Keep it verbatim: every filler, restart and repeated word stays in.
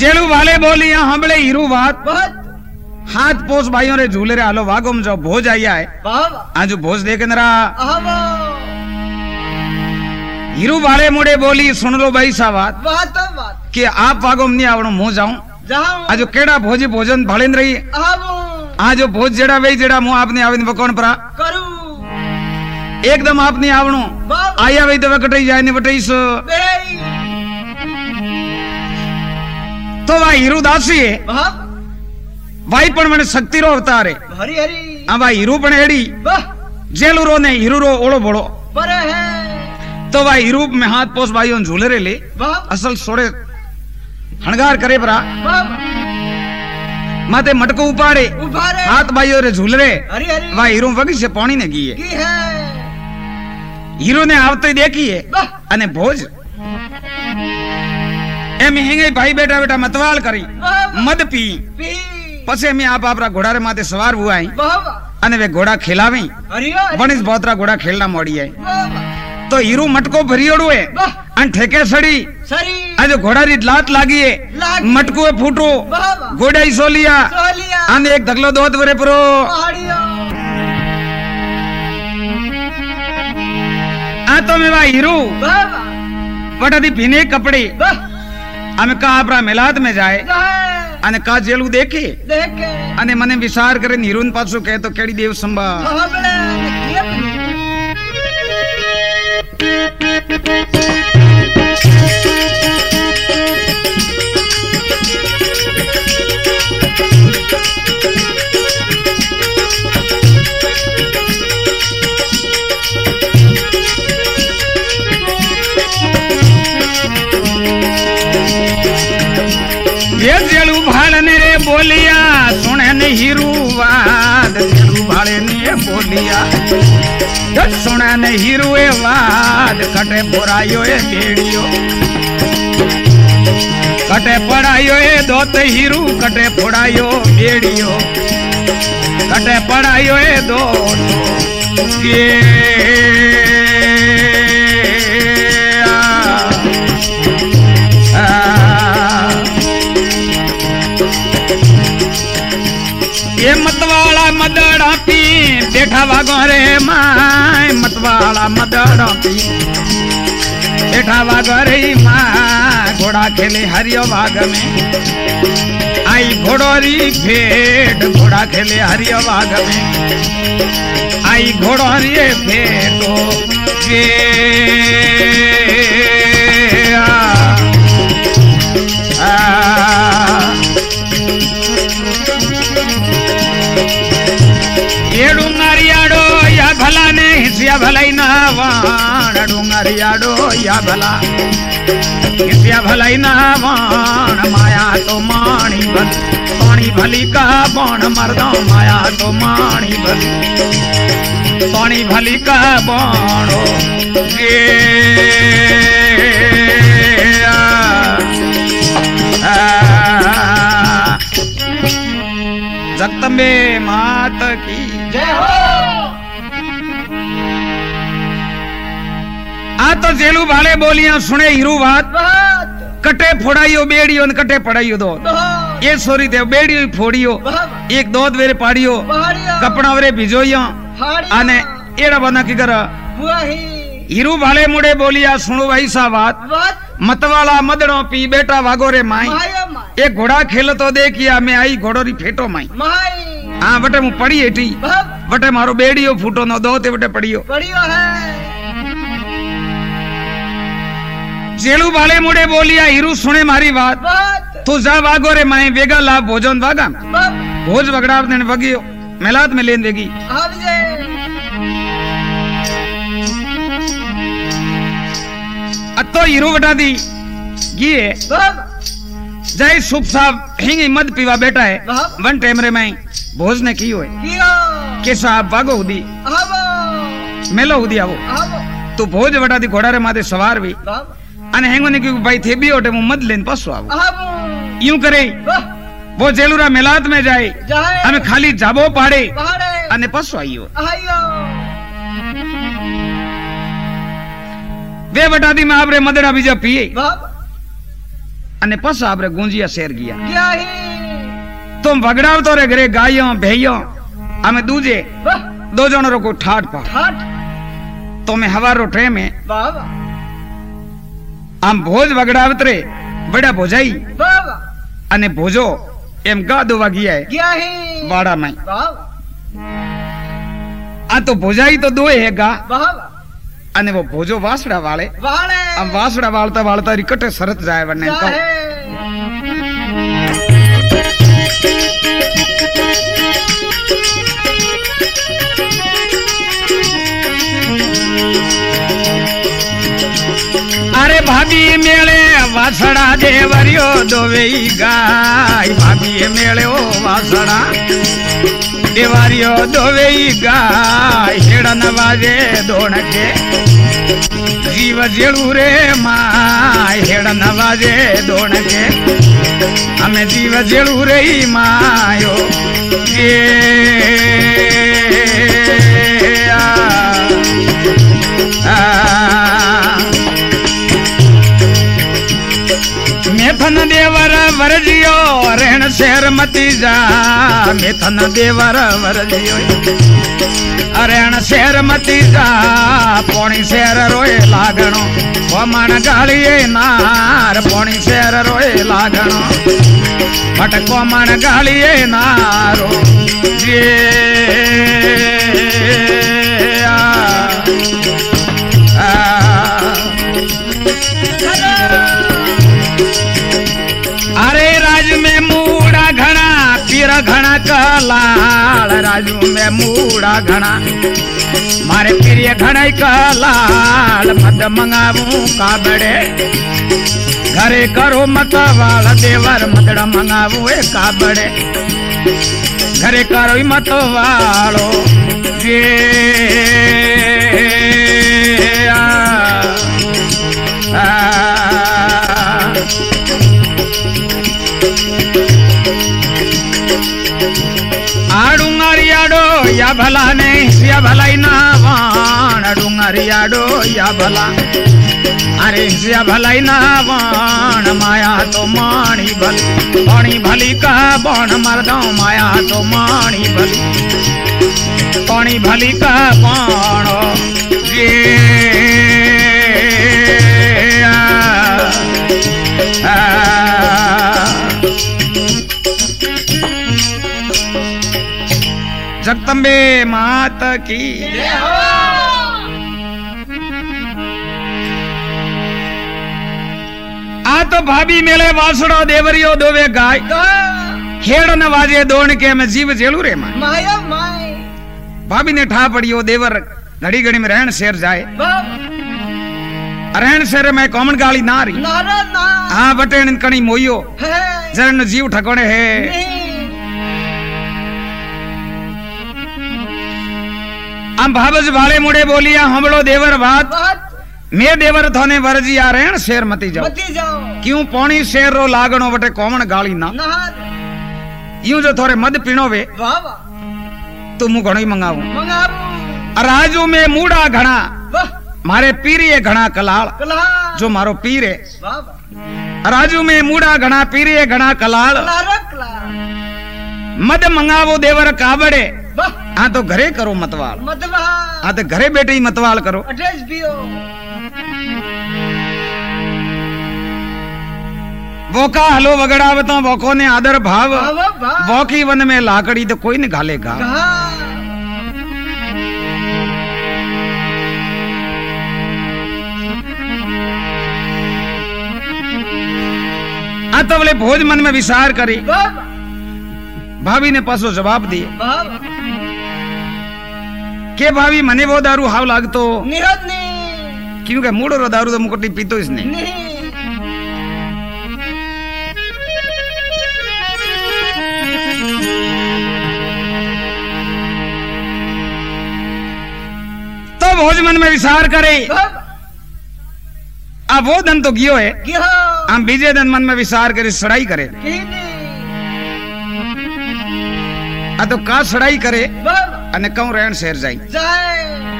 जेलू वाले बोलिया हमले हीरू बात बहुत हाथ पोस भाइयों रे झूले रे हालो वागो में जाओ भोज आया है बाबा आज भोज देखे नरा आवा हीरू वाले मुड़े बोली सुन लो भाई सा बात बात बात कि आप वागो में नहीं आवणो मुंह जाऊं जाऊं आज केड़ा भोजी भोजन भालेन रही आवो आज भोज जेड़ा वे जेड़ा मुंह आपने आविन वकोन परा करू एकदम आपने आवणो बाबा आया वे तो वकटई जाय ने वटई सो बेई तो वा हीरू दासी है बाबा भाई पण मने शक्ति रो अवतार है हरी हरी आ भाई हीरू पण हेड़ी वाह जेलू रो ने हीरू रो ओळो बोळो परे है तो भाई हीरू में हाथ पोस भाइयों झूले रे ले बाबा असल सोड़े हणगार करे परा बाबा माथे मटको उपाड़े उभारे हाथ भाइयों रे झूल रे हरी हरी वा हीरो वगी से पानी ने गी है की है हीरो ने आवते देखी है वाह अने भोज एम हेंगे भाई बेटा बेटा मतवाल करी बाबा मद पी पी पछे में आप आपरा घोड़ा रे माथे सवार हुआ है बाबा अने वे घोड़ा खिलावी हरी हरी बनिस बोतरा घोड़ा खेलना मोड़ी है बाबा तो हीरो मटको भरियोड़ो है वाह अन ठेके सड़ी सरी आज घोड़ा री लात लागी है लागी। मटको फूटो बाबा घोड़ा ही सोलिया सोलिया अने एक दगलो दोत वरे परो पहाड़ियों आ तो में वा हीरो बाबा वटा दी पीने कपड़े वाह अमे का आपरा मिलाद में जाए जाए अने का जेलू देखे देखे अने मने विचार करे नीरुन पाछो कहे तो केड़ी देव संभा हमले किए ये जेलू भाड़ने रे बोलिया सुने ने हीरू वाद जेलू भाड़े ने बोलिया जब सुने ने हीरू ए वाद कटे बोरायो ए बेड़ियो कटे पड़ायो ए दोत हीरू कटे फोड़ायो बेड़ियो कटे पड़ायो ए दोत ये ये मतवाला मदड़ा पी बैठा वागो रे माय मतवाला मदड़ा पी बैठा वागो रे माय घोड़ा खेले हरियो भाग में आई घोड़ोरी भेड़ घोड़ा खेले हरियो भाग में आई घोड़ोरी भेड़ो जे आ, आ, ये डूंगरियाडो या भला ने हिसिया भलाई ना वाण डूंगरियाडो या भला हिसिया भलाई ना वाण माया तो माणी भल पानी भली का बाण मर्दो माया तो माणी भली पानी भली का बाणो ये आ, आ, जगदम्बे मात की जय हो आ तो जेलू भाले बोलियां सुने हीरू बात बात कटे फोड़ाइयो बेड़ियो न कटे पड़ाइयो दो बहुत ये सोरी थे बेड़ियो फोड़ियो बाबा एक दोत वेरे पाड़ियो पहाड़ियों कपड़ा वेरे भिजोइयो पहाड़ियों आने एड़ा बना की कर वही हीरू भाले मुड़े बोलिया सुनो भाई सा बात बात मतवाला मदड़ो पी बेटा वागो रे माई माया माई एक घोड़ा खेल तो देखिया मैं आई घोड़ो री फेटो माई माई हाँ बटे मु पड़ी हेठी बाबा बटे मारो बेड़ियो फूटो नो दो ते बटे पड़ियो पढ़ियो है जेलू भाले मुड़े बोलिया हीरू सुने मारी बात बात तू जा वागो रे माई वेगा ला भोजन वागा बाबा भोज वगड़ा ने वगियो मेलाद में लेन देगी हम जे अतो हीरो बटा दी ये बाबा जय सुप साहब हिंगी मद पीवा बेटा है बाबा वन टाइम रे मैं भोज ने की होए कियो के साहब वागो हुदी हम मेलो हुदी आवो हम तू भोज बटा दी घोड़ा रे माथे सवार भी बाबा अने हेंगो ने की भाई थे भी ओटे मु मद लेन पसो आवो हम यूं करे वो जेलूरा मेलाद में जाए जाए हमें खाली जाबो पाड़े पहाड़े अने पसो आइयो आयो वे बटा दी में आपरे मदड़ा बीजा पिए बाबा अने पस आपरे गुंजिया शेर गया क्या ही तुम बगड़ाव तो रे घरे गायों भेयों हमें दूजे वाह दो जन रो को ठाट पा ठाट तो मैं हवारो ट्रे में वाह वाह आम भोज बगड़ावत रे बड़ा भोजाई वाह वाह अने भोजो एम गा दो वागिया है क्या ही वाड़ा में वाह आ तो भोजाई तो दो है गा वाह वाह अने वो भोजो वासड़ा वाले वाले अब वासड़ा वालता वालता रिकटे सरत जाए वरने तो चाहे अरे भाभी मेले वासड़ा देवरियो दोवे गाय भाभी मेले ओ वासड़ा देवरियो दोवे गाय हेड़न वाजे दोण के जीव जेड़ू रे माय हेड़न वाजे दोण के हमें जीव जेड़ू रे मायो ये आ, आ, मेथन देवर वरजियो रेण शेर मती जा मेथन देवर वरजियो रेण शेर मती जा पोणी शेर रोए लागणो कोमण गालिए नार पोणी शेर रोए लागणो बट कोमण गालिए नारो ये आ, आ, अरे राज में मूड़ा घना पीर घना कलाल राजू में मूड़ा घना मारे प्रिय घना कलाल मद मंगावू काबड़े घरे करो मत वाल देवर मदड़ा मंगावू ए काबड़े घरे करो मत वालो ये आ, आ, आडूंगारियाडो या भला ने या भलाई ना वाण आडूंगारियाडो या भला अरे या भलाई ना वाण माया तो माणी भली पानी भली का बण मरदो माया तो माणी भली पानी भली का बण ये आ, आ, जगदम्बे मात की जय हो आ तो भाभी मेले वासड़ो देवरियो दोवे गाय हेड़ न वाजे दोण के मैं जीव जेलू रे मां माया माय भाभी ने ठा पड़ियो देवर घड़ी घड़ी में रहन शेर जाए वाह रहन शेर में कॉमन गाली ना रही नारा ना हाँ बटे कणी मोइयो है जरन जीव ठकोने है नहीं हम भावज भाले मुड़े बोलिया हमड़ो देवर बात बात मैं देवर थोने वरजी आ रहन शेर मती जाओ मती जाओ क्यों पौनी शेर रो लागणो बटे कॉमन गाली ना नहार यूं जो थोड़े मद पीणो वे वाह वाह तो मु घणो ही मंगावू मंगाबू राजू में मूड़ा घना वाह मारे पीरिये घना कलाल कला जो मारो पीर है वाह वाह राजू में मूड़ा घना पीरिये घना कलाल कला रखला मद मंगावो देवर काबड़े वाह हाँ तो घरे करो मतवाल मतवा हाँ तो घरे बैठे ही मतवाल करो एड्रेस पियो वोका हलो वगड़ावतो वोको ने आदर भाव वाह वाह वाह वोकी वन में लाकड़ी तो कोई न घालेगा कहा हाँ तो बोले भोज मन में विचार करी वाह वाह भाभी ने पासो जवाब दिए वाह वाह के भाभी मने वो दारू हाव लागतो निरत ने क्योंकि मूड़ो रो दारू तो मुकुटी पीतो इसने नहीं तो भोज मन में विचार करे वाह अब वो धन तो गियो है क्या हम बीजे दिन मन में विचार करे सड़ाई करे कीने आ तो का सड़ाई करे वाह अने कहूं रहन शेर जाई जाए